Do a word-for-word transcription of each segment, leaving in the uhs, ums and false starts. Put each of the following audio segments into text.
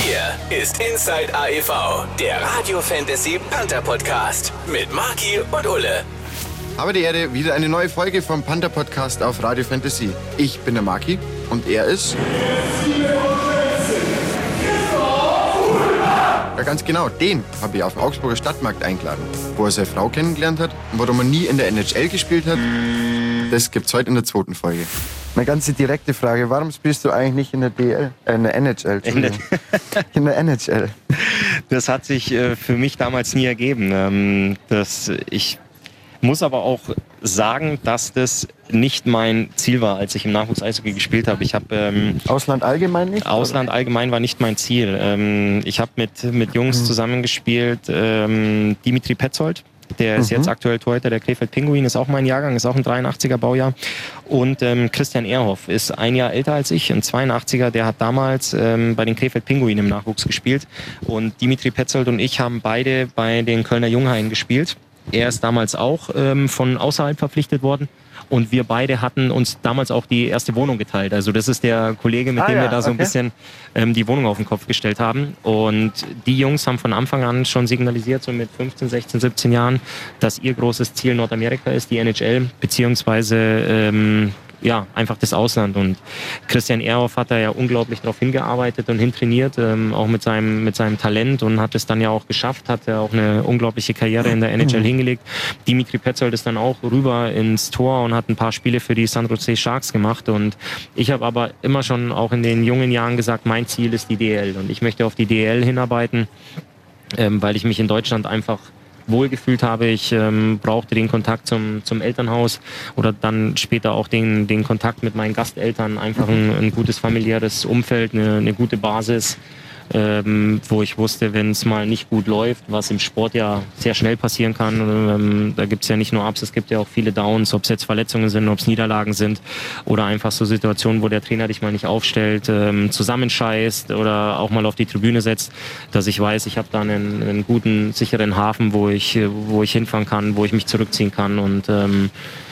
Hier ist Inside A E V, der Radio Fantasy Panther Podcast mit Marki und Ulle. Habe die Ehre, wieder eine neue Folge vom Panther Podcast auf Radio Fantasy. Ich bin der Marki und er ist... Ja, ganz genau, den habe ich auf dem Augsburger Stadtmarkt eingeladen, wo er seine Frau kennengelernt hat und warum er nie in der N H L gespielt hat. Das gibt's heute in der zweiten Folge. Eine ganz direkte Frage, warum spielst du eigentlich nicht in der D L, äh, in der N H L? In der N H L. Das hat sich äh, für mich damals nie ergeben. Ähm, das, ich muss aber auch sagen, dass das nicht mein Ziel war, als ich im Nachwuchs-Eishockey gespielt habe. Ich habe ähm, Ausland allgemein nicht? Ausland oder? Allgemein war nicht mein Ziel. Ähm, ich habe mit mit Jungs mhm. zusammengespielt. Ähm, Dimitri Petzold, der ist mhm. jetzt aktuell Torhüter der Krefeld Pinguin, ist auch mein Jahrgang, ist auch ein dreiundachtziger Baujahr. Und ähm, Christian Ehrhoff ist ein Jahr älter als ich, ein zweiundachtziger, der hat damals ähm, bei den Krefeld Pinguin im Nachwuchs gespielt. Und Dimitri Petzold und ich haben beide bei den Kölner Junghaien gespielt. Er ist damals auch ähm, von außerhalb verpflichtet worden. Und wir beide hatten uns damals auch die erste Wohnung geteilt. Also das ist der Kollege, mit ah, dem ja, wir da so okay. ein bisschen ähm, die Wohnung auf den Kopf gestellt haben. Und die Jungs haben von Anfang an schon signalisiert, so mit fünfzehn, sechzehn, siebzehn Jahren, dass ihr großes Ziel Nordamerika ist, die N H L, beziehungsweise ähm, ja, einfach das Ausland. Und Christian Ehrhoff hat da ja unglaublich drauf hingearbeitet und hintrainiert, ähm, auch mit seinem, mit seinem Talent, und hat es dann ja auch geschafft, hat ja auch eine unglaubliche Karriere in der N H L hingelegt. Dimitri Petzold ist dann auch rüber ins Tor und hat ein paar Spiele für die San Jose Sharks gemacht. Und ich habe aber immer schon auch in den jungen Jahren gesagt, mein Ziel ist die D L. Und ich möchte auf die D L hinarbeiten, ähm, weil ich mich in Deutschland einfach wohlgefühlt habe. Ich ähm, brauchte den Kontakt zum, zum Elternhaus oder dann später auch den, den Kontakt mit meinen Gasteltern. Einfach ein, ein gutes familiäres Umfeld, eine, eine gute Basis, ähm, wo ich wusste, wenn es mal nicht gut läuft, was im Sport ja sehr schnell passieren kann. Ähm, da gibt es ja nicht nur Ups, es gibt ja auch viele Downs, ob es jetzt Verletzungen sind, ob es Niederlagen sind oder einfach so Situationen, wo der Trainer dich mal nicht aufstellt, ähm, zusammenscheißt oder auch mal auf die Tribüne setzt, dass ich weiß, ich habe da einen, einen guten, sicheren Hafen, wo ich, wo ich hinfahren kann, wo ich mich zurückziehen kann und ähm,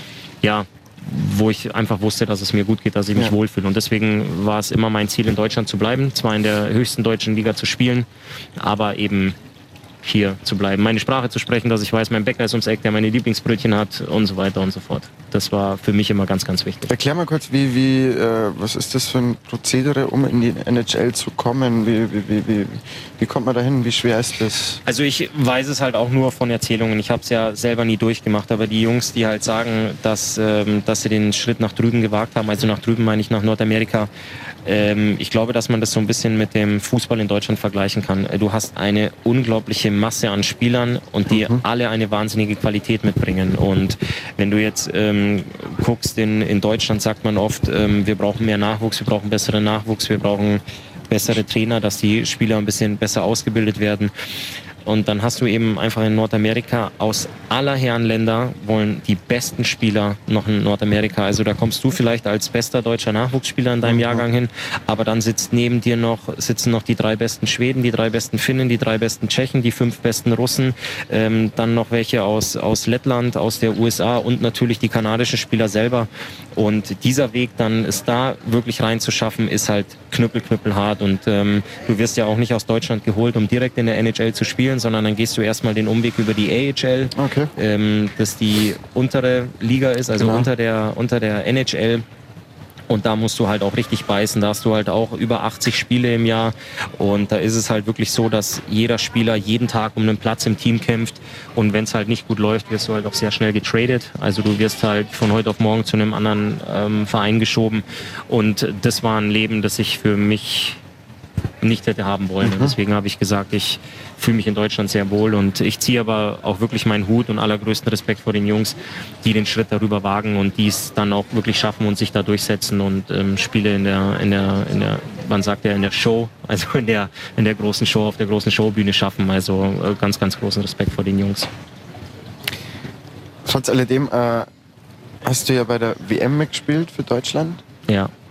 ja, wo ich einfach wusste, dass es mir gut geht, dass ich mich ja. wohlfühle. Und deswegen war es immer mein Ziel, in Deutschland zu bleiben, zwar in der höchsten deutschen Liga zu spielen, aber eben hier zu bleiben, meine Sprache zu sprechen, dass ich weiß, mein Bäcker ist ums Eck, der meine Lieblingsbrötchen hat und so weiter und so fort. Das war für mich immer ganz, ganz wichtig. Erklär mal kurz, wie, wie, äh, was ist das für ein Prozedere, um in die N H L zu kommen? Wie, wie, wie, wie, wie kommt man dahin? Wie schwer ist das? Also ich weiß es halt auch nur von Erzählungen. Ich habe es ja selber nie durchgemacht, aber die Jungs, die halt sagen, dass, ähm, dass sie den Schritt nach drüben gewagt haben, also nach drüben meine ich nach Nordamerika, ähm, ich glaube, dass man das so ein bisschen mit dem Fußball in Deutschland vergleichen kann. Du hast eine unglaubliche Masse an Spielern und die mhm. alle eine wahnsinnige Qualität mitbringen. Und wenn du jetzt ähm, guckst, in, in Deutschland sagt man oft, ähm, wir brauchen mehr Nachwuchs, wir brauchen besseren Nachwuchs, wir brauchen bessere Trainer, dass die Spieler ein bisschen besser ausgebildet werden. Und dann hast du eben einfach in Nordamerika aus aller Herren Länder wollen die besten Spieler noch in Nordamerika. Also da kommst du vielleicht als bester deutscher Nachwuchsspieler in deinem Jahrgang hin, aber dann sitzt neben dir noch, sitzen noch die drei besten Schweden, die drei besten Finnen, die drei besten Tschechen, die fünf besten Russen, ähm, dann noch welche aus, aus Lettland, aus der U S A und natürlich die kanadischen Spieler selber. Und dieser Weg dann es da wirklich reinzuschaffen, ist halt knüppel, knüppelhart. Und ähm, du wirst ja auch nicht aus Deutschland geholt, um direkt in der N H L zu spielen, sondern dann gehst du erstmal den Umweg über die A H L, okay. ähm, das die untere Liga ist, also genau. unter der, unter der N H L. Und da musst du halt auch richtig beißen. Da hast du halt auch über achtzig Spiele im Jahr. Und da ist es halt wirklich so, dass jeder Spieler jeden Tag um einen Platz im Team kämpft. Und wenn es halt nicht gut läuft, wirst du halt auch sehr schnell getradet. Also du wirst halt von heute auf morgen zu einem anderen ähm, Verein geschoben. Und das war ein Leben, das ich für mich nicht hätte haben wollen. Mhm. Und deswegen habe ich gesagt, ich fühle mich in Deutschland sehr wohl und ich ziehe aber auch wirklich meinen Hut und allergrößten Respekt vor den Jungs, die den Schritt darüber wagen und die es dann auch wirklich schaffen und sich da durchsetzen und ähm, Spiele in der, in der, in der, man sagt ja in der Show, also in der, in der großen Show, auf der großen Showbühne schaffen. Also äh, ganz, ganz großen Respekt vor den Jungs. Trotz alledem äh, hast du ja bei der W M mitgespielt für Deutschland. Ja.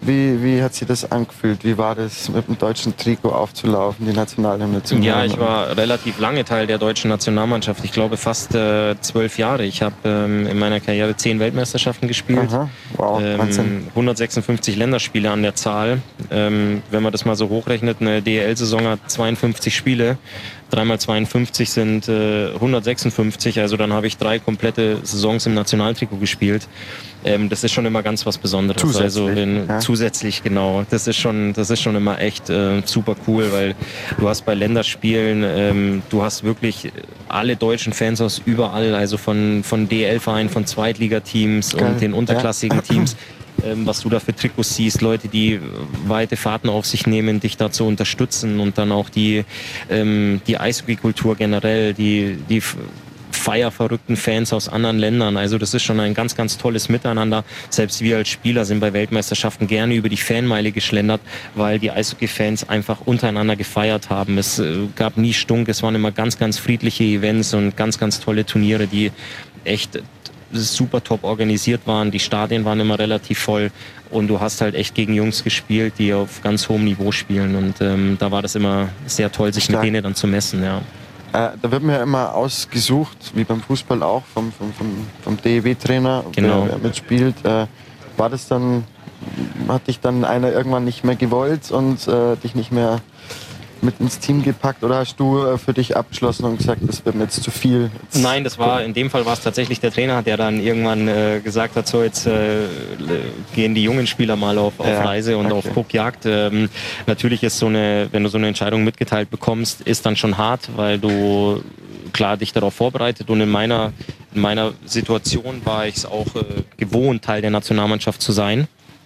Wie, wie hat sich das angefühlt? Wie war das, mit dem deutschen Trikot aufzulaufen, die Nationalhymne zu hören? Ja, ich war relativ lange Teil der deutschen Nationalmannschaft. Ich glaube fast äh, zwölf Jahre. Ich habe ähm, in meiner Karriere zehn Weltmeisterschaften gespielt. Aha. Wow, ähm, hundertsechsundfünfzig Länderspiele an der Zahl. Ähm, wenn man das mal so hochrechnet, eine D E L-Saison hat zweiundfünfzig Spiele. drei mal zweiundfünfzig sind äh, hundertsechsundfünfzig. Also dann habe ich drei komplette Saisons im Nationaltrikot gespielt. Ähm, das ist schon immer ganz was Besonderes. Zusätzlich, also wenn, ja. zusätzlich, genau. Das ist schon, das ist schon immer echt äh, super cool, weil du hast bei Länderspielen, ähm, du hast wirklich alle deutschen Fans aus überall, also von, von D E L-Vereinen, von Zweitligateams Geil. und den unterklassigen Ja. Teams. Ähm, was du da für Trikots siehst, Leute, die weite Fahrten auf sich nehmen, dich da zu unterstützen und dann auch die, ähm, die Eishockey-Kultur generell, die, die feierverrückten Fans aus anderen Ländern. Also das ist schon ein ganz, ganz tolles Miteinander. Selbst wir als Spieler sind bei Weltmeisterschaften gerne über die Fanmeile geschlendert, weil die Eishockey-Fans einfach untereinander gefeiert haben. Es äh, gab nie Stunk, es waren immer ganz, ganz friedliche Events und ganz, ganz tolle Turniere, die echt super top organisiert waren. Die Stadien waren immer relativ voll und du hast halt echt gegen Jungs gespielt, die auf ganz hohem Niveau spielen und ähm, da war das immer sehr toll, sich Stark. mit denen dann zu messen. Ja. Äh, da wird man ja immer ausgesucht, wie beim Fußball auch, vom, vom, vom, vom D E W-Trainer, Genau. wer, wer mitspielt. Äh, war das dann, hat dich dann einer irgendwann nicht mehr gewollt und äh, dich nicht mehr mit ins Team gepackt oder hast du äh, für dich abgeschlossen und gesagt, das wird mir jetzt zu viel? Jetzt Nein, das war in dem Fall war es tatsächlich der Trainer, der dann irgendwann äh, gesagt hat, so jetzt äh, gehen die jungen Spieler mal auf, auf Ja, Reise und okay. auf Guckjagd. Ähm, natürlich ist so eine, wenn du so eine Entscheidung mitgeteilt bekommst, ist dann schon hart, weil du klar dich darauf vorbereitet und in meiner in meiner Situation war ich es auch äh, gewohnt, Teil der Nationalmannschaft zu sein.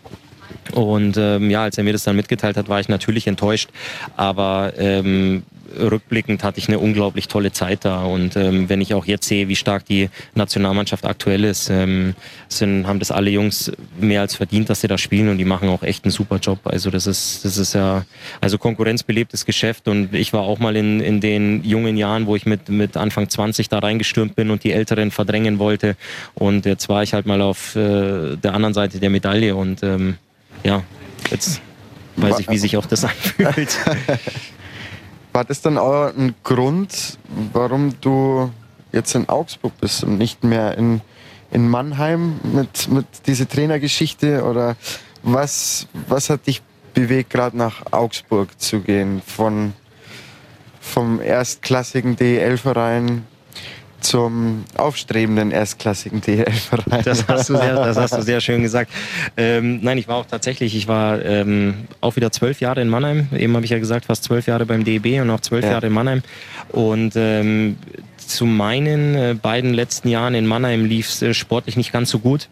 Und ähm, ja, als er mir das dann mitgeteilt hat, war ich natürlich enttäuscht. Aber ähm, rückblickend hatte ich eine unglaublich tolle Zeit da. Und ähm, wenn ich auch jetzt sehe, wie stark die Nationalmannschaft aktuell ist, ähm, sind, haben das alle Jungs mehr als verdient, dass sie da spielen. Und die machen auch echt einen super Job. Also das ist, das ist ja also konkurrenzbelebtes Geschäft. Und ich war auch mal in, in den jungen Jahren, wo ich mit, mit Anfang zwanzig da reingestürmt bin und die Älteren verdrängen wollte. Und jetzt war ich halt mal auf äh, der anderen Seite der Medaille. Und ähm, ja, jetzt weiß ich, wie sich auch das anfühlt. War das dann auch ein Grund, warum du jetzt in Augsburg bist und nicht mehr in, in Mannheim mit, mit dieser Trainergeschichte? Oder was, was hat dich bewegt, gerade nach Augsburg zu gehen? Von, vom erstklassigen D E L-Verein zum aufstrebenden erstklassigen D E L-Verein. Das hast du sehr, das hast du sehr schön gesagt. Ähm, nein, ich war auch tatsächlich, ich war ähm, auch wieder zwölf Jahre in Mannheim. Eben habe ich ja gesagt, fast zwölf Jahre beim D E B und auch zwölf Ja. Jahre in Mannheim. Und ähm, zu meinen äh, beiden letzten Jahren in Mannheim lief es äh, sportlich nicht ganz so gut.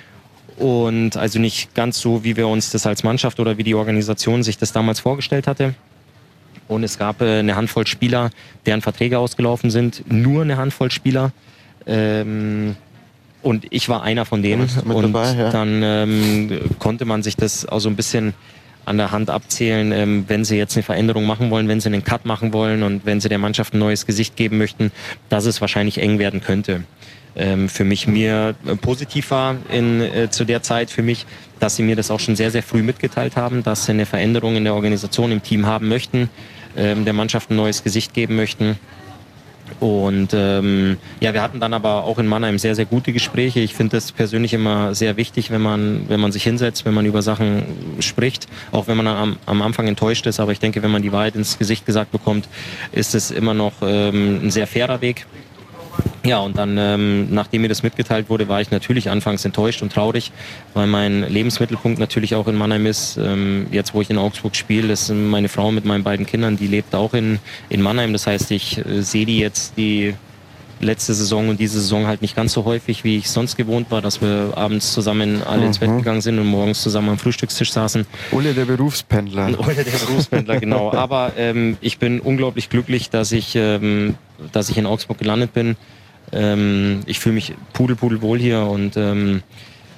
Und also nicht ganz so, wie wir uns das als Mannschaft oder wie die Organisation sich das damals vorgestellt hatte. Und es gab äh, eine Handvoll Spieler, deren Verträge ausgelaufen sind. Nur eine Handvoll Spieler. Ähm, und ich war einer von denen. Ja, mit und dabei, ja. dann ähm, konnte man sich das auch so ein bisschen an der Hand abzählen, ähm, wenn sie jetzt eine Veränderung machen wollen, wenn sie einen Cut machen wollen und wenn sie der Mannschaft ein neues Gesicht geben möchten, dass es wahrscheinlich eng werden könnte. Ähm, für mich mir äh, positiv war in, äh, zu der Zeit für mich, dass sie mir das auch schon sehr, sehr früh mitgeteilt haben, dass sie eine Veränderung in der Organisation, im Team haben möchten, ähm, der Mannschaft ein neues Gesicht geben möchten. Und ähm, ja, wir hatten dann aber auch in Mannheim sehr, sehr gute Gespräche. Ich finde das persönlich immer sehr wichtig, wenn man, wenn man sich hinsetzt, wenn man über Sachen spricht, auch wenn man am, am Anfang enttäuscht ist. Aber ich denke, wenn man die Wahrheit ins Gesicht gesagt bekommt, ist es immer noch ähm, ein sehr fairer Weg. Ja, und dann, ähm, nachdem mir das mitgeteilt wurde, war ich natürlich anfangs enttäuscht und traurig, weil mein Lebensmittelpunkt natürlich auch in Mannheim ist. Ähm, jetzt, wo ich in Augsburg spiele, ist meine Frau mit meinen beiden Kindern, die lebt auch in, in Mannheim. Das heißt, ich äh, sehe die jetzt die letzte Saison und diese Saison halt nicht ganz so häufig, wie ich sonst gewohnt war, dass wir abends zusammen alle ins Bett gegangen sind und morgens zusammen am Frühstückstisch saßen. Ole der Berufspendler. Ole der Berufspendler, genau. Aber ähm, ich bin unglaublich glücklich, dass ich, ähm, dass ich in Augsburg gelandet bin. Ähm, ich fühle mich pudelpudelwohl hier und ähm,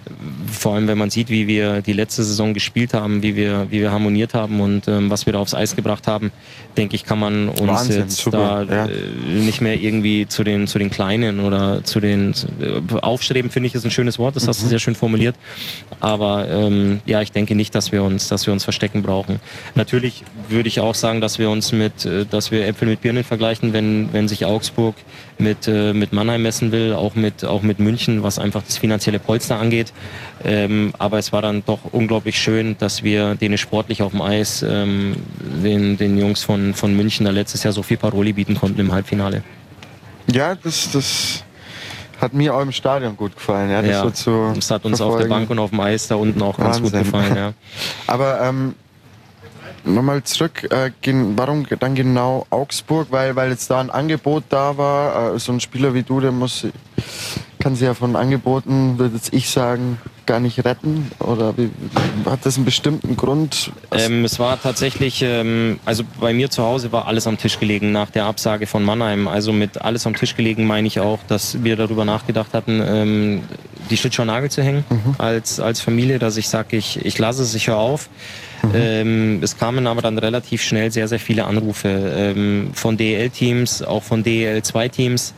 vor allem, wenn man sieht, wie wir die letzte Saison gespielt haben, wie wir, wie wir harmoniert haben und ähm, was wir da aufs Eis gebracht haben, denke ich, kann man uns Wahnsinn, jetzt super, da ja. äh, nicht mehr irgendwie zu den, zu den Kleinen oder zu den äh, Aufstreben, finde ich, ist ein schönes Wort, das mhm. hast du sehr schön formuliert. Aber ähm, ja, ich denke nicht, dass wir uns, dass wir uns verstecken brauchen. Natürlich würde ich auch sagen, dass wir uns mit, äh, dass wir Äpfel mit Birnen vergleichen, wenn, wenn sich Augsburg mit, äh, mit Mannheim messen will, auch mit, auch mit München, was einfach das finanzielle Polster angeht. Ähm, aber es war dann doch unglaublich schön, dass wir denen sportlich auf dem Eis, ähm, den, den Jungs von, von München da letztes Jahr so viel Paroli bieten konnten im Halbfinale. Ja, das, das hat mir auch im Stadion gut gefallen. Ja, das, ja, so zu das hat uns auf der Bank und auf dem Eis da unten auch ganz Wahnsinn. gut gefallen. Ja. Aber ähm, nochmal zurück, äh, warum dann genau Augsburg? Weil, weil jetzt da ein Angebot da war, äh, so ein Spieler wie du, der muss, kann sich ja von Angeboten, würde jetzt ich sagen, gar nicht retten? Oder wie, hat das einen bestimmten Grund? Ähm, es war tatsächlich, ähm, also bei mir zu Hause war alles am Tisch gelegen nach der Absage von Mannheim. Also mit alles am Tisch gelegen meine ich auch, dass wir darüber nachgedacht hatten, ähm, die Schlittschuhe an den Nagel zu hängen mhm. als, als Familie, dass ich sage, ich, ich lasse es, ich höre auf. Mhm. Ähm, es kamen aber dann relativ schnell sehr, sehr viele Anrufe ähm, von D E L-Teams, auch von D E L zwei Teams.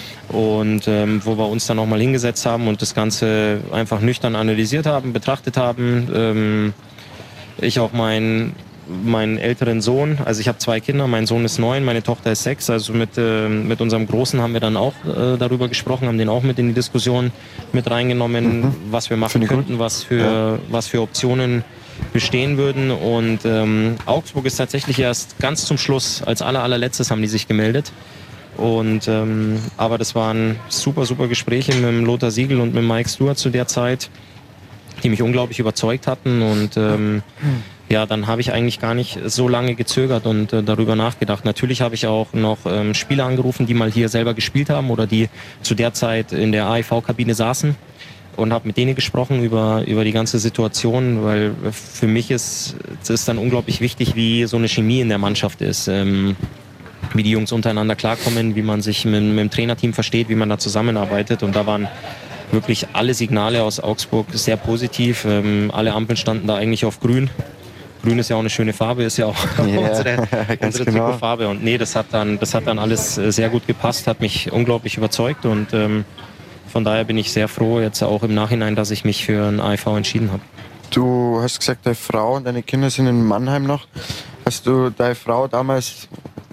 Und ähm, wo wir uns dann nochmal hingesetzt haben und das Ganze einfach nüchtern analysiert haben, betrachtet haben. Ähm, ich auch meinen meinen älteren Sohn, also ich habe zwei Kinder, mein Sohn ist neun, meine Tochter ist sechs, also mit, äh, mit unserem Großen haben wir dann auch äh, darüber gesprochen, haben den auch mit in die Diskussion mit reingenommen, mhm. was wir machen könnten, was für, ja. was für Optionen bestehen würden. Und ähm, Augsburg ist tatsächlich erst ganz zum Schluss, als aller, allerletztes haben die sich gemeldet. Und ähm, aber das waren super, super Gespräche mit dem Lothar Siegel und mit Mike Stewart zu der Zeit, die mich unglaublich überzeugt hatten. Und ähm, ja, dann habe ich eigentlich gar nicht so lange gezögert und äh, darüber nachgedacht. Natürlich habe ich auch noch ähm, Spieler angerufen, die mal hier selber gespielt haben oder die zu der Zeit in der A I V-Kabine saßen und habe mit denen gesprochen über, über die ganze Situation, weil für mich ist es ist dann unglaublich wichtig, wie so eine Chemie in der Mannschaft ist. Ähm, wie die Jungs untereinander klarkommen, wie man sich mit, mit dem Trainerteam versteht, wie man da zusammenarbeitet. Und da waren wirklich alle Signale aus Augsburg sehr positiv. Ähm, alle Ampeln standen da eigentlich auf grün. Grün ist ja auch eine schöne Farbe, ist ja auch yeah, unsere, unsere genau. Trikotfarbe. Und nee, das hat dann, das hat dann alles sehr gut gepasst, hat mich unglaublich überzeugt. Und ähm, von daher bin ich sehr froh, jetzt auch im Nachhinein, dass ich mich für ein A I V entschieden habe. Du hast gesagt, deine Frau und deine Kinder sind in Mannheim noch. Hast du deine Frau damals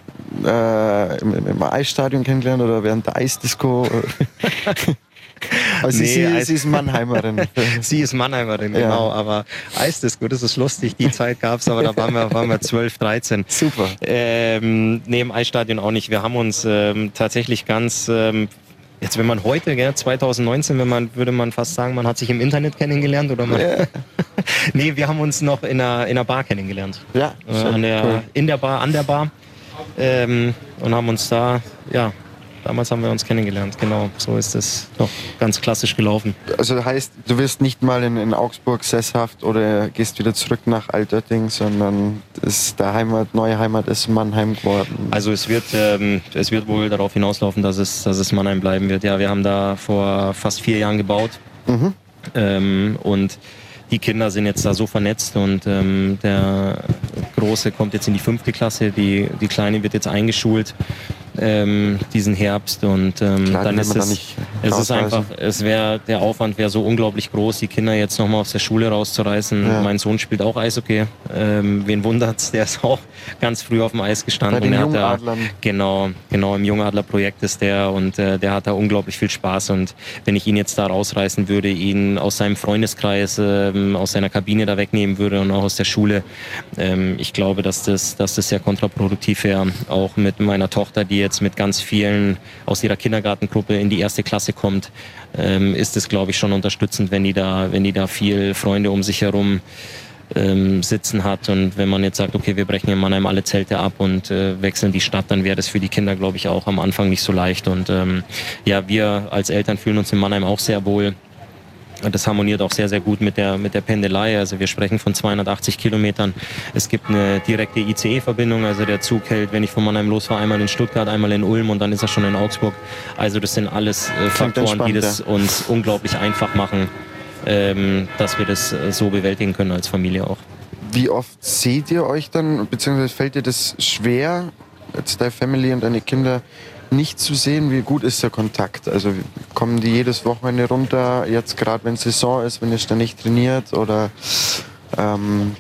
Äh, im, im Eisstadion kennengelernt oder während der Eisdisco? Also nee, sie, Eis sie ist Mannheimerin. Sie ist Mannheimerin, ja. genau. Aber Eisdisco, das ist lustig. Die Zeit gab es, aber da waren wir, waren wir zwölf, dreizehn. Super. Ähm, nee, im Eisstadion auch nicht. Wir haben uns ähm, tatsächlich ganz... Ähm, Jetzt, wenn man heute, gell, zwanzig neunzehn, wenn man, würde man fast sagen, man hat sich im Internet kennengelernt oder man. Yeah. Nee, wir haben uns noch in einer, in einer Bar kennengelernt. Ja. Äh, an der, cool. In der Bar, an der Bar. Ähm, und haben uns da, ja, damals haben wir uns kennengelernt, genau. So ist es doch ganz klassisch gelaufen. Also heißt, du wirst nicht mal in, in Augsburg sesshaft oder gehst wieder zurück nach Altötting, sondern ist der Heimat, neue Heimat ist Mannheim geworden? Also es wird, ähm, es wird wohl darauf hinauslaufen, dass es, dass es Mannheim bleiben wird. Ja, wir haben da vor fast vier Jahren gebaut mhm. ähm, und die Kinder sind jetzt da so vernetzt und ähm, der Große kommt jetzt in die fünfte Klasse, die, die Kleine wird jetzt eingeschult ähm, diesen Herbst und ähm, Klar, dann ist es, da es ist einfach, es wäre, der Aufwand wäre so unglaublich groß, die Kinder jetzt nochmal aus der Schule rauszureißen. Ja. Mein Sohn spielt auch Eishockey, ähm, wen wundert's, der ist auch ganz früh auf dem Eis gestanden. Bei den und er hat da, genau, genau, im Jungadler-Projekt ist der und äh, der hat da unglaublich viel Spaß und wenn ich ihn jetzt da rausreißen würde, ihn aus seinem Freundeskreis, ähm, aus seiner Kabine da wegnehmen würde und auch aus der Schule, ähm, ich glaube, dass das, dass das sehr kontraproduktiv wäre, auch mit meiner Tochter, die jetzt mit ganz vielen aus ihrer Kindergartengruppe in die erste Klasse kommt, ähm, ist es, glaube ich, schon unterstützend, wenn die da, wenn die da viel Freunde um sich herum ähm, sitzen hat. Und wenn man jetzt sagt, okay, wir brechen in Mannheim alle Zelte ab und äh, wechseln die Stadt, dann wäre das für die Kinder, glaube ich, auch am Anfang nicht so leicht. Und ähm, ja, wir als Eltern fühlen uns in Mannheim auch sehr wohl. Das harmoniert auch sehr, sehr gut mit der, mit der Pendelei. Also wir sprechen von zweihundertachtzig Kilometern. Es gibt eine direkte I C E-Verbindung. Also der Zug hält, wenn ich von Mannheim losfahre, einmal in Stuttgart, einmal in Ulm und dann ist er schon in Augsburg. Also das sind alles äh, Faktoren, die das ja. uns unglaublich einfach machen, ähm, dass wir das so bewältigen können als Familie auch. Wie oft seht ihr euch dann, beziehungsweise fällt dir das schwer, jetzt deine Family und deine Kinder nicht zu sehen? Wie gut ist der Kontakt? Also kommen die jedes Wochenende runter, jetzt gerade wenn Saison ist, wenn ihr ständig trainiert, oder ähm,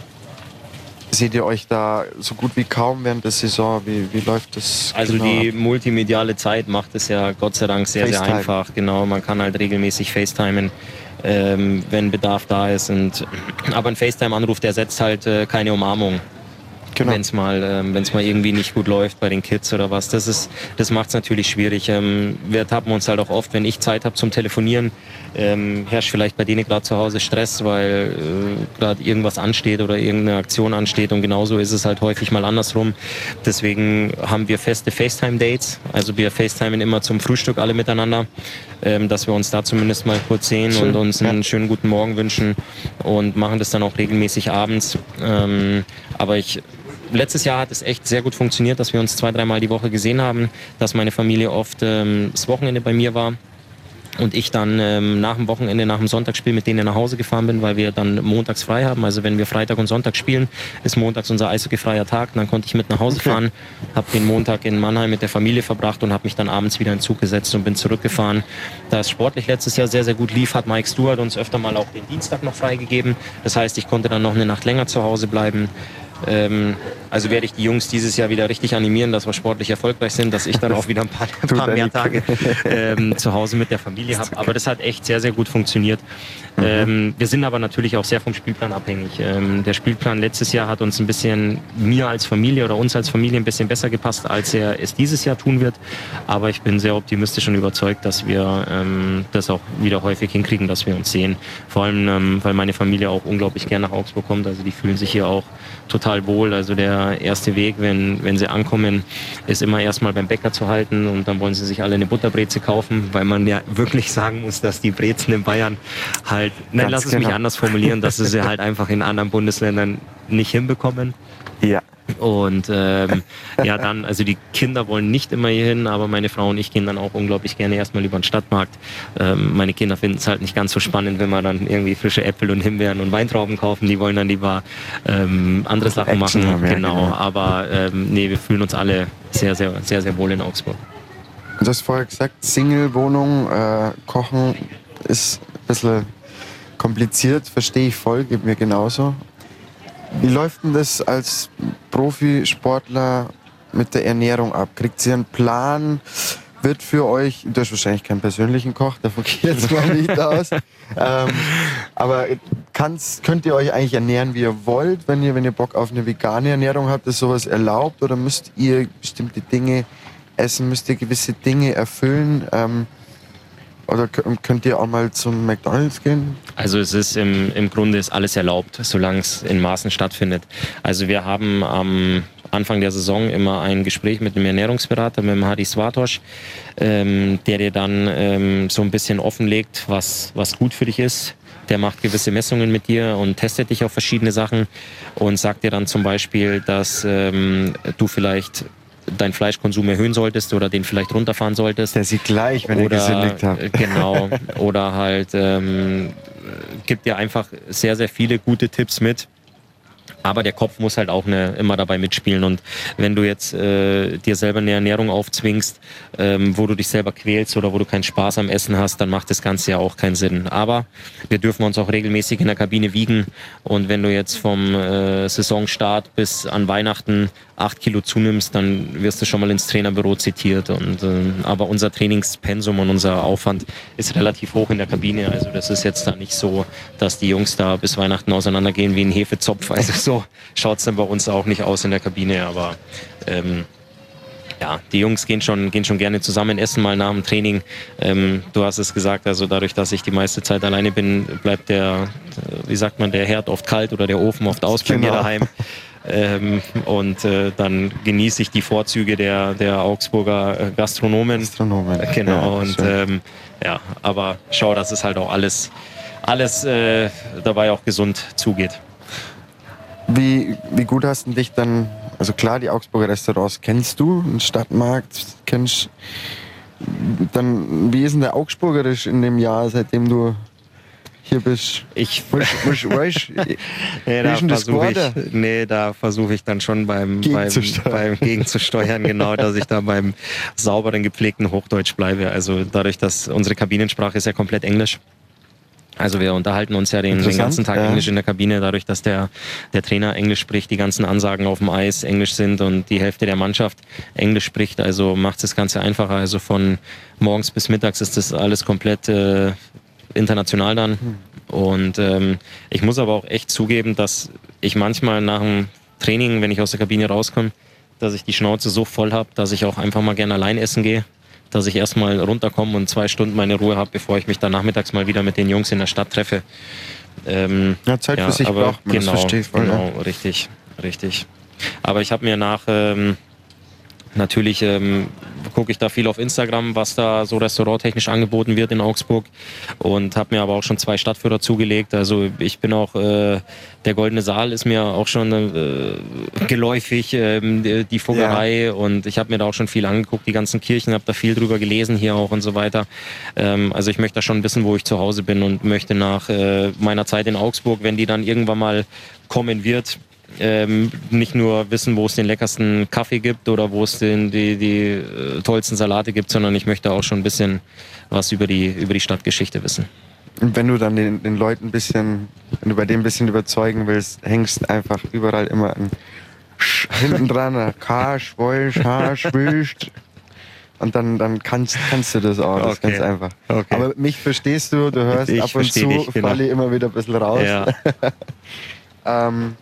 seht ihr euch da so gut wie kaum während der Saison? Wie, wie läuft das? Also genau die ab? multimediale Zeit macht es ja Gott sei Dank sehr, FaceTime. sehr einfach. Genau, man kann halt regelmäßig FaceTimen, ähm, wenn Bedarf da ist. Und, aber ein FaceTime-Anruf, der setzt halt äh, keine Umarmung. Genau. Wenn es mal, ähm, wenn's mal irgendwie nicht gut läuft bei den Kids oder was. Das ist, das macht es natürlich schwierig. Ähm, wir ertappen uns halt auch oft, wenn ich Zeit habe zum Telefonieren, ähm, herrscht vielleicht bei denen gerade zu Hause Stress, weil äh, gerade irgendwas ansteht oder irgendeine Aktion ansteht, und genauso ist es halt häufig mal andersrum. Deswegen haben wir feste FaceTime-Dates, also wir FaceTimen immer zum Frühstück alle miteinander, ähm, dass wir uns da zumindest mal kurz sehen Schön. und uns einen ja. schönen guten Morgen wünschen, und machen das dann auch regelmäßig abends. Ähm, aber ich Letztes Jahr hat es echt sehr gut funktioniert, dass wir uns zwei, dreimal die Woche gesehen haben, dass meine Familie oft ähm, das Wochenende bei mir war und ich dann ähm, nach dem Wochenende, nach dem Sonntagsspiel mit denen nach Hause gefahren bin, weil wir dann montags frei haben. Also wenn wir Freitag und Sonntag spielen, ist montags unser eishockeyfreier Tag. Dann konnte ich mit nach Hause fahren, habe den Montag in Mannheim mit der Familie verbracht und habe mich dann abends wieder in den Zug gesetzt und bin zurückgefahren. Da es sportlich letztes Jahr sehr, sehr gut lief, hat Mike Stewart uns öfter mal auch den Dienstag noch freigegeben. Das heißt, ich konnte dann noch eine Nacht länger zu Hause bleiben. Ähm, also werde ich die Jungs dieses Jahr wieder richtig animieren, dass wir sportlich erfolgreich sind, dass ich dann auch wieder ein paar, ein paar mehr Tage ähm, zu Hause mit der Familie habe. Aber das hat echt sehr, sehr gut funktioniert. Mhm. Ähm, wir sind aber natürlich auch sehr vom Spielplan abhängig. Ähm, der Spielplan letztes Jahr hat uns ein bisschen, mir als Familie oder uns als Familie ein bisschen besser gepasst, als er es dieses Jahr tun wird. Aber ich bin sehr optimistisch und überzeugt, dass wir ähm, das auch wieder häufig hinkriegen, dass wir uns sehen. Vor allem, ähm, weil meine Familie auch unglaublich gern nach Augsburg kommt. Also die fühlen sich hier auch total wohl. Also der erste Weg, wenn, wenn sie ankommen, ist immer erstmal beim Bäcker zu halten, und dann wollen sie sich alle eine Butterbreze kaufen, weil man ja wirklich sagen muss, dass die Brezen in Bayern halt, nein, lass es genau. mich anders formulieren, dass sie sie halt einfach in anderen Bundesländern nicht hinbekommen. Ja. Und ähm, ja, dann, also die Kinder wollen nicht immer hier hin, aber meine Frau und ich gehen dann auch unglaublich gerne erstmal über den Stadtmarkt. Ähm, meine Kinder finden es halt nicht ganz so spannend, wenn wir dann irgendwie frische Äpfel und Himbeeren und Weintrauben kaufen. Die wollen dann lieber ähm, andere Sachen machen. Haben, ja, genau. genau, aber ähm, nee, wir fühlen uns alle sehr, sehr, sehr, sehr wohl in Augsburg. Du hast vorher gesagt, Single-Wohnung, äh, Kochen ist ein bisschen kompliziert, verstehe ich voll, geht mir genauso. Wie läuft denn das als Profisportler mit der Ernährung ab? Kriegt ihr einen Plan? Wird für euch, du hast wahrscheinlich keinen persönlichen Koch, davon gehe ich jetzt mal nicht aus, ähm, aber kannst, könnt ihr euch eigentlich ernähren, wie ihr wollt, wenn ihr, wenn ihr Bock auf eine vegane Ernährung habt, ist sowas erlaubt, oder müsst ihr bestimmte Dinge essen, müsst ihr gewisse Dinge erfüllen? Ähm, Oder könnt ihr auch mal zum McDonald's gehen? Also es ist im, im Grunde ist alles erlaubt, solange es in Maßen stattfindet. Also wir haben am Anfang der Saison immer ein Gespräch mit einem Ernährungsberater, mit dem Hadi Svatoš, ähm, der dir dann ähm, so ein bisschen offenlegt, was, was gut für dich ist. Der macht gewisse Messungen mit dir und testet dich auf verschiedene Sachen und sagt dir dann zum Beispiel, dass ähm, du vielleicht deinen Fleischkonsum erhöhen solltest oder den vielleicht runterfahren solltest. Der sieht gleich, wenn oder, ihr gesündigt habt. Genau. Oder halt ähm, gibt dir einfach sehr, sehr viele gute Tipps mit. Aber der Kopf muss halt auch eine, immer dabei mitspielen. Und wenn du jetzt äh, dir selber eine Ernährung aufzwingst, ähm, wo du dich selber quälst oder wo du keinen Spaß am Essen hast, dann macht das Ganze ja auch keinen Sinn. Aber wir dürfen uns auch regelmäßig in der Kabine wiegen. Und wenn du jetzt vom äh, Saisonstart bis an Weihnachten acht Kilo zunimmst, dann wirst du schon mal ins Trainerbüro zitiert. Und, äh, aber unser Trainingspensum und unser Aufwand ist relativ hoch in der Kabine. Also das ist jetzt da nicht so, dass die Jungs da bis Weihnachten auseinandergehen wie ein Hefezopf. Also so schaut es dann bei uns auch nicht aus in der Kabine. Aber ähm, ja, die Jungs gehen schon, gehen schon gerne zusammen essen, mal nach dem Training. Ähm, du hast es gesagt, also dadurch, dass ich die meiste Zeit alleine bin, bleibt der, wie sagt man, der Herd oft kalt oder der Ofen oft aus bei mir daheim. Ähm, und äh, dann genieße ich die Vorzüge der, der Augsburger äh, Gastronomen. Gastronomen. Genau, ja, und ähm, ja, aber schau, dass es halt auch alles, alles äh, dabei auch gesund zugeht. Wie, wie gut hast du dich dann, also klar, die Augsburger Restaurants kennst du, den Stadtmarkt kennst dann, wie ist denn der Augsburgerisch in dem Jahr, seitdem du hier bist. Ich Musst, musst, weißt, nee, da versuche ich, nee, da versuche ich dann schon beim, beim, beim Gegenzusteuern, genau, dass ich da beim sauberen, gepflegten Hochdeutsch bleibe. Also dadurch, dass unsere Kabinensprache ist ja komplett Englisch. Also wir unterhalten uns ja den, den ganzen Tag ja. Englisch in der Kabine, dadurch, dass der, der Trainer Englisch spricht, die ganzen Ansagen auf dem Eis Englisch sind und die Hälfte der Mannschaft Englisch spricht. Also macht es das Ganze einfacher. Also von morgens bis mittags ist das alles komplett äh, international dann. Und ähm, ich muss aber auch echt zugeben, dass ich manchmal nach dem Training, wenn ich aus der Kabine rauskomme, dass ich die Schnauze so voll habe, dass ich auch einfach mal gerne allein essen gehe. Dass ich erstmal runterkomme und zwei Stunden meine Ruhe habe, bevor ich mich dann nachmittags mal wieder mit den Jungs in der Stadt treffe. Ähm, ja, Zeit ja, für sich aber braucht man, genau, das verstehe ich voll. Genau, ja. richtig, richtig. Aber ich habe mir nach, ähm, natürlich ähm, gucke ich da viel auf Instagram, was da so restauranttechnisch angeboten wird in Augsburg und habe mir aber auch schon zwei Stadtführer zugelegt. Also ich bin auch, äh, der Goldene Saal ist mir auch schon äh, geläufig, äh, die Vogelei ja. Und ich habe mir da auch schon viel angeguckt, die ganzen Kirchen, habe da viel drüber gelesen hier auch und so weiter. Ähm, also ich möchte da schon wissen, wo ich zu Hause bin und möchte nach äh, meiner Zeit in Augsburg, wenn die dann irgendwann mal kommen wird, Ähm, nicht nur wissen, wo es den leckersten Kaffee gibt oder wo es den, die, die äh, tollsten Salate gibt, sondern ich möchte auch schon ein bisschen was über die, über die Stadtgeschichte wissen. Und wenn du dann den, den Leuten ein bisschen, wenn du bei dem ein bisschen überzeugen willst, hängst einfach überall immer ein Sch hinten dran, K, Schwoll, Scha, Schwüst. Und dann, dann kannst, kannst du das auch, das ist okay. Ganz einfach. Okay. Aber mich verstehst du, du hörst ich ab und zu, dich, genau. Falle immer wieder ein bisschen raus. Ja. ähm,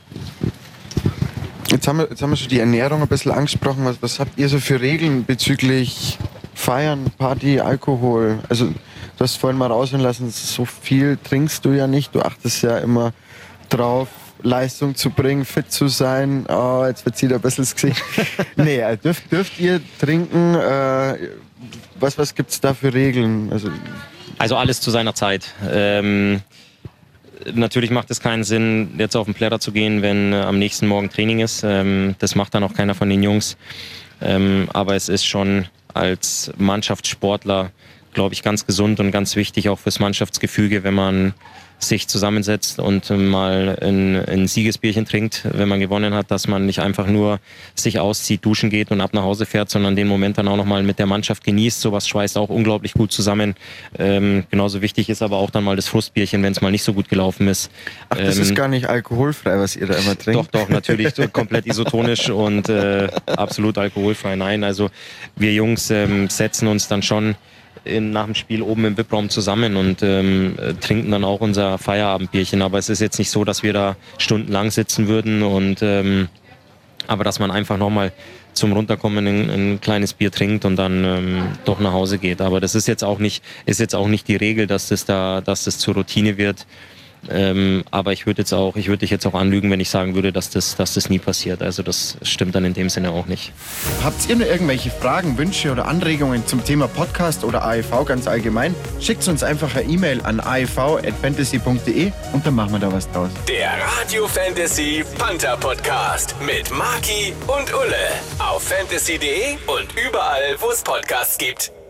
Jetzt haben, wir, jetzt haben wir schon die Ernährung ein bisschen angesprochen. Was, was habt ihr so für Regeln bezüglich Feiern, Party, Alkohol? Also du hast vorhin mal raushören lassen, so viel trinkst du ja nicht. Du achtest ja immer drauf, Leistung zu bringen, fit zu sein. Oh, jetzt verzieht er ein bisschen das Gesicht. Nee, dürft, dürft ihr trinken? Äh, was was gibt es da für Regeln? Also, also alles zu seiner Zeit. Ähm Natürlich macht es keinen Sinn, jetzt auf den Plätter zu gehen, wenn äh, am nächsten Morgen Training ist. Ähm, das macht dann auch keiner von den Jungs. Ähm, aber es ist schon als Mannschaftssportler, glaube ich, ganz gesund und ganz wichtig, auch fürs Mannschaftsgefüge, wenn man sich zusammensetzt und mal ein, ein Siegesbierchen trinkt, wenn man gewonnen hat, dass man nicht einfach nur sich auszieht, duschen geht und ab nach Hause fährt, sondern den Moment dann auch nochmal mit der Mannschaft genießt. Sowas schweißt auch unglaublich gut zusammen. Ähm, genauso wichtig ist aber auch dann mal das Frustbierchen, wenn es mal nicht so gut gelaufen ist. Ach, das ähm, ist gar nicht alkoholfrei, was ihr da immer trinkt? Doch, doch, natürlich. Komplett isotonisch und äh, absolut alkoholfrei. Nein, also wir Jungs ähm, setzen uns dann schon In, nach dem Spiel oben im V I P-Raum zusammen und ähm, trinken dann auch unser Feierabendbierchen. Aber es ist jetzt nicht so, dass wir da stundenlang sitzen würden und ähm, aber dass man einfach nochmal zum Runterkommen ein, ein kleines Bier trinkt und dann ähm, doch nach Hause geht. Aber das ist jetzt auch nicht, ist jetzt auch nicht die Regel, dass das da, dass das zur Routine wird. Ähm, aber ich würde jetzt auch, ich würde dich jetzt auch anlügen, wenn ich sagen würde, dass das, dass das nie passiert. Also das stimmt dann in dem Sinne auch nicht. Habt ihr nur irgendwelche Fragen, Wünsche oder Anregungen zum Thema Podcast oder A E V ganz allgemein? Schickt uns einfach eine E-Mail an a e v at fantasy punkt de und dann machen wir da was draus. Der Radio Fantasy Panther Podcast mit Maki und Ulle auf fantasy punkt de und überall, wo es Podcasts gibt.